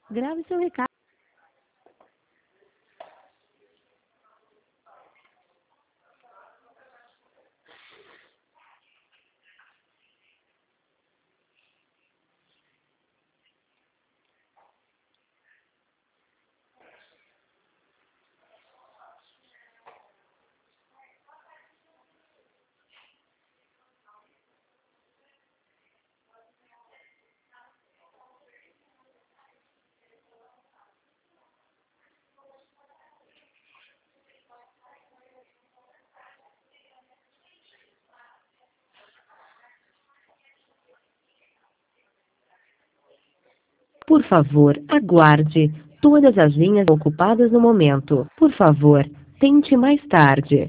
Grave seu recado. Por favor, aguarde. Todas as linhas ocupadas no momento. Por favor, tente mais tarde.